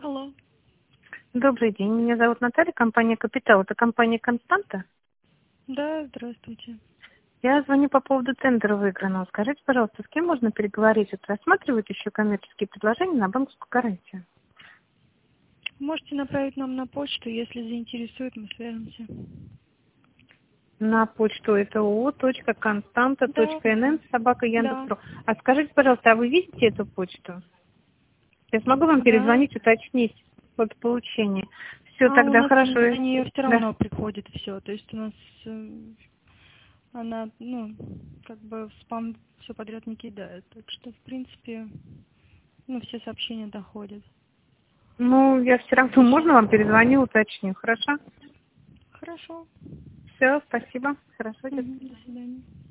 Алло. Добрый день, меня зовут Наталья, компания «Капитал». Это компания «Константа». Да, здравствуйте. Я звоню по поводу тендера выигранного. Скажите, пожалуйста, с кем можно переговорить? Вот рассматривают еще коммерческие предложения на банковскую гарантию? Можете направить нам на почту, если заинтересует, мы свяжемся. На почту это Да, да. oo.constanta.nn@yandex.ru. А скажите, пожалуйста, а вы видите эту почту? Я смогу вам Да. перезвонить, уточнить вот получение. Все, А у тогда нас хорошо. на нее все Да. равно приходит все. То есть у нас она, как бы в спам все подряд не кидает. Так что, в принципе, все сообщения доходят. Ну, я все равно, можно вам перезвоню, уточню, хорошо? Хорошо. Все, спасибо. Хорошо, До свидания.